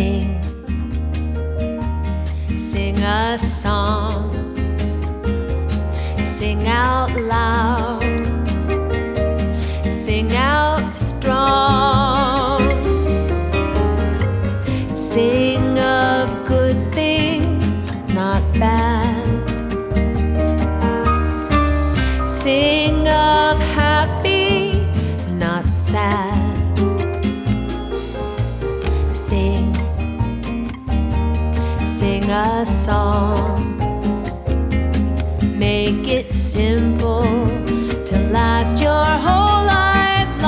Sing, sing a song, sing out loud, sing out strong. Sing of good things, not bad. Sing of happy, not sad. Sing, sing a song. Make it simple to last your whole life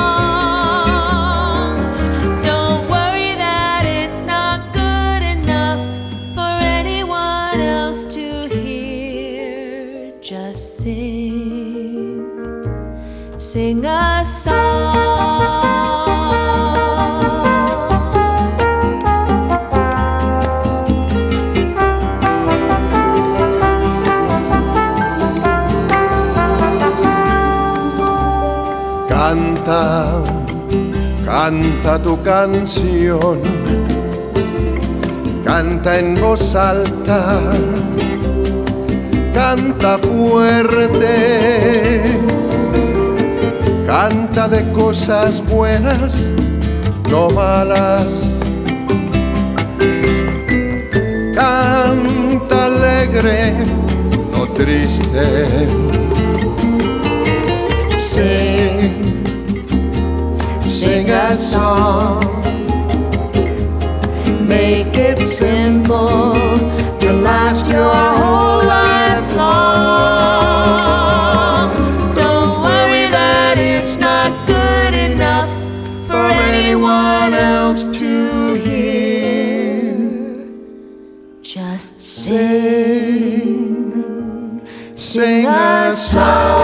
long. Don't worry that it's not good enough for anyone else to hear. Just sing, sing a song. Canta, canta tu canción, canta en voz alta, canta fuerte, canta de cosas buenas, no malas. Canta alegre, no triste. Sing, sing a song. Make it simple to last your whole life long. Don't worry that it's not good enough for anyone else to hear. Just sing, Sing a song.